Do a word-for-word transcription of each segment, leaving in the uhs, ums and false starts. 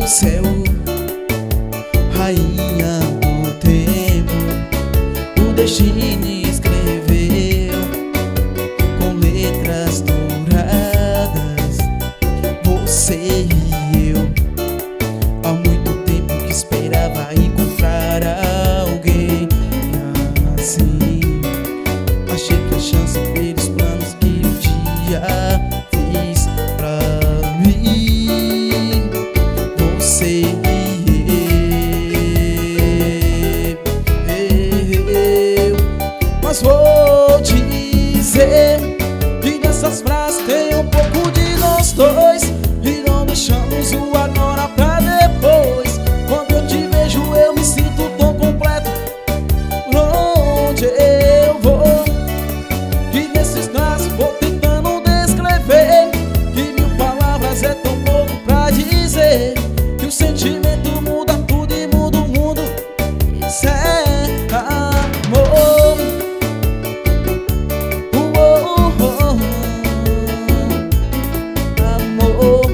do céu, rainha do tempo, o destino escreveu com letras douradas você e eu. Há muito tempo que esperava encontrar alguém assim. Achei que a chance pelos planos que um dia fiz pra mim, você e eu. Mas vou dizer que nessas frases tem um pouco de nós dois, e não deixamos o agora pra depois. Quando eu te vejo eu me sinto tão completo. Por onde eu vou, que nesses traços vou tentando descrever, que mil palavras é tão pouco pra dizer que o sentimento muda tudo e muda o mundo. Isso é amor. Oh, oh, oh. Amor.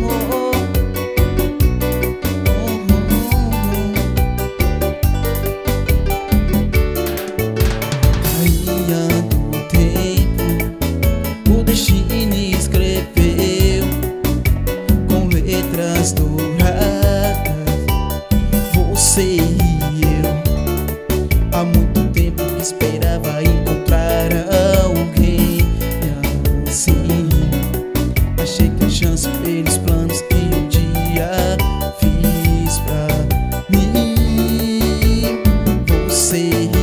Rainha do tempo, o destino escreveu com letras douradas você e eu. Há muito tempo que esperava encontrar alguém assim. Achei que a chance pelos planos que um dia fiz pra mim, você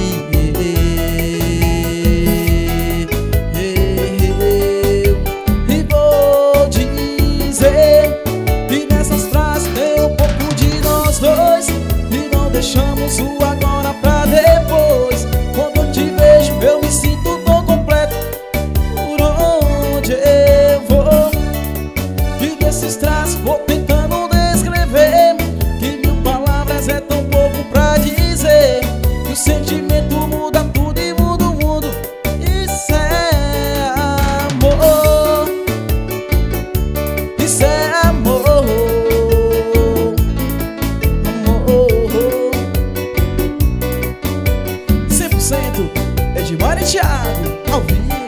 e eu. E vou dizer que nessas frases tem um pouco de nós dois, e não deixamos o agora pra depois. Quando eu te vejo eu me sinto tão completo. Por onde eu vou, e desses traços vou tentando descrever, que mil palavras é tão pouco pra dizer que o sentimento muda tudo e muda o mundo. Isso é amor. Isso é amor. Amor cem por cento é de Mário e Thiago ao vivo.